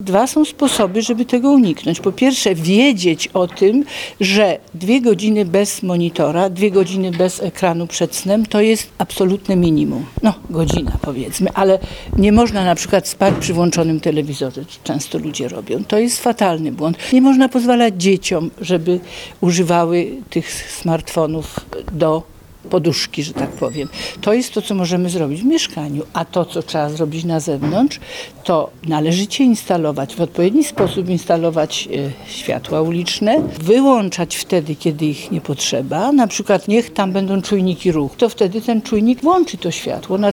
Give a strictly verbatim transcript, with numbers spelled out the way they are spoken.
dwa są sposoby, żeby tego uniknąć. Po pierwsze, wiedzieć o tym, że dwie godziny bez monitora, dwie godziny bez ekranu przed snem to jest absolutne minimum. No, godzina powiedzmy, ale nie można na przykład spać przy włączonym telewizorze. Często ludzie robią. To jest fatalny błąd. Nie można pozwalać dzieciom, żeby używały tych smartfonów do poduszki, że tak powiem. To jest to, co możemy zrobić w mieszkaniu, a to, co trzeba zrobić na zewnątrz, to należycie instalować, w odpowiedni sposób instalować e, światła uliczne, wyłączać wtedy, kiedy ich nie potrzeba, na przykład niech tam będą czujniki ruchu, to wtedy ten czujnik włączy to światło.